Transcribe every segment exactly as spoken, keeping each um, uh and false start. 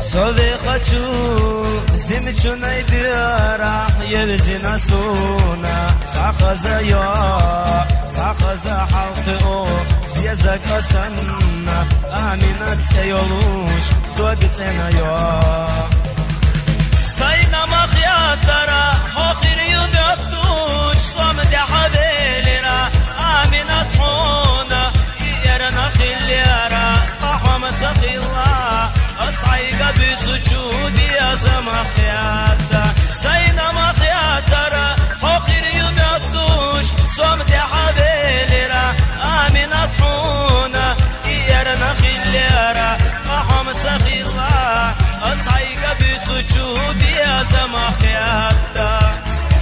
صوفي خاتشو زمتشو نايبيرا يبزينا سونا ساقزا يا ساقزا حلقو يزاق أسنا آمينة تيولوش دوبتنا يا ساينا مخياترا آخر يوم يبدوش صمت يا حبيلنا آمينة حونا يرنا خليارا أحوام سخيلا أصعيق بسجودي يا سمخياتا ساينا مخياترا آخر يوم يبدوش صمت يا حبيلنا آمينة حونا يرنا خليارا أحوام سخيلا أصعيق بسجودي يا سمخياتا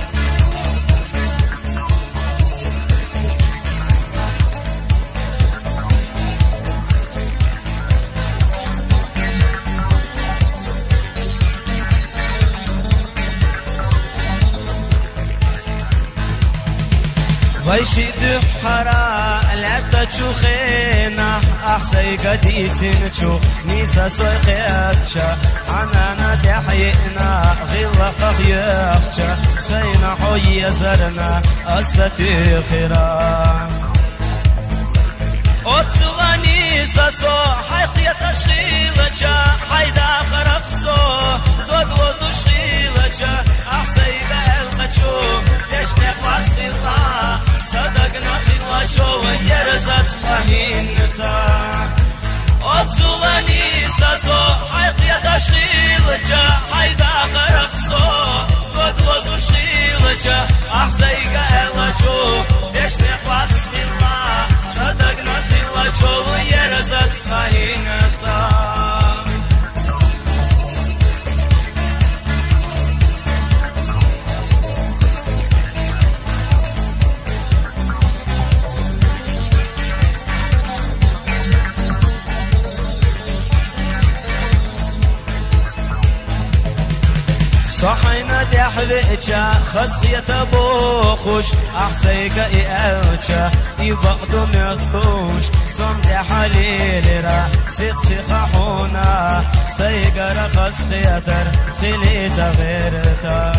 ويشد حرا لا تشوخينا أحسي قديتين تشوخ نيسا سويقيتشا عنانا تحيئنا غلق خيخشا سينا حوي زرنا أستي خيرا أتواني ساسو حيقيا تشغيلتشا حيدا خرفسو دود ودوشغيلتشا أحسي بألقتشو يشنق واسخيلا صدقنا خيلا شو يرزت فهينتا أتواني ساسو حيقيا تشغيلتشا حيدا خرفسو دود ودوشغيلتشا أحسي بألقتشو يشنق واسخيلا صدقنا خيلا شو يرزت فهينتا صحينا دحبئتشا خصية بوخوش أحسيك إيالتشا يبقدو ميخوش صمت حليل را سيخ سيخحونا سيقر خصية خلي تغيرتا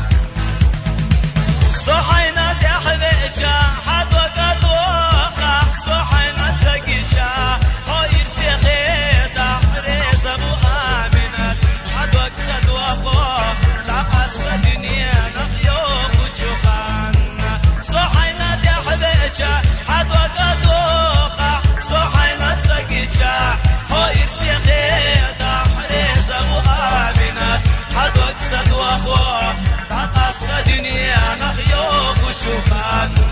صحينا دحبئتشا حدوك دوخا صحينا تقيشا هاير سيخيتا ريزا مؤمنات حدوك سدوخا أصل الدنيا نخيوخ وشوخانا صحينا دحبئتشا حدوك دوخا صحينا تسقيتشا هاي السيخيتا حريزة مؤمنات حدوك سدوخو أصل الدنيا نخيوخ وشوخانا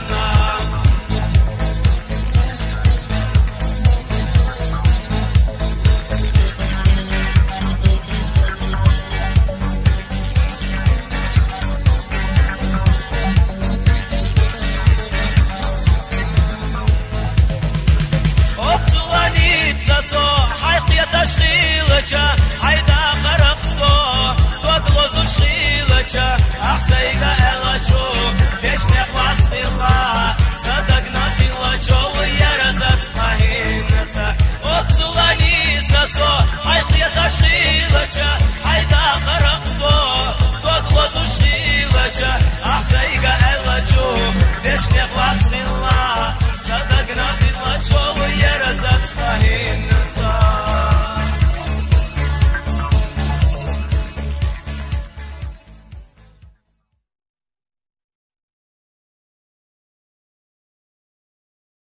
تشغيلتشا حيدا خرقصو تطلز شغيلتشا أحسيك إلا شو